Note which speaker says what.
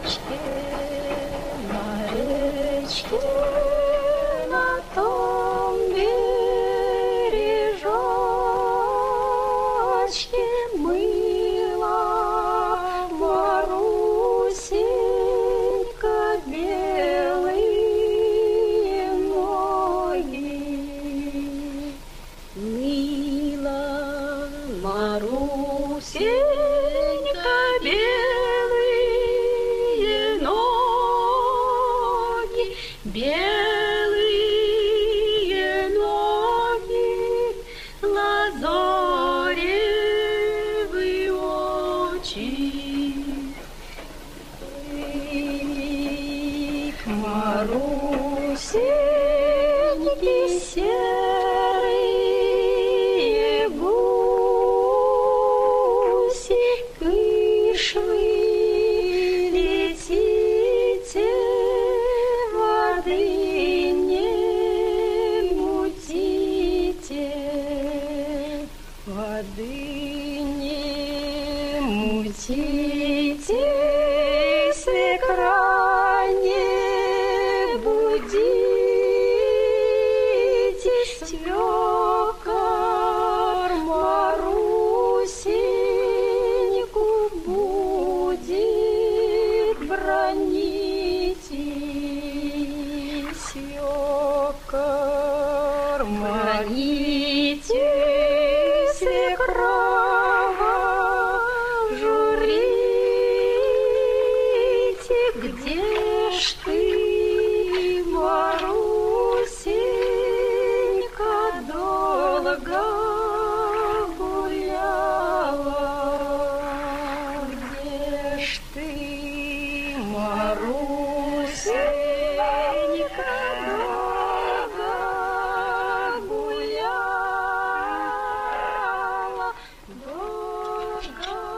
Speaker 1: речке, на том бережочке мыла Марусенька белые ноги. Мыла Марусенька белые ноги, белые ноги, лазоревы очи. К Марусеньке серые гуси, кыш вы летите, воды не мутите, воды не мутите, свекра не будите, свекор Марусеньку будет бронить. Свекор броните, свекра журите, где ж ты, Марусенька, долго гуляла? Где ж ты, Марусенька, долго гуляла? Долго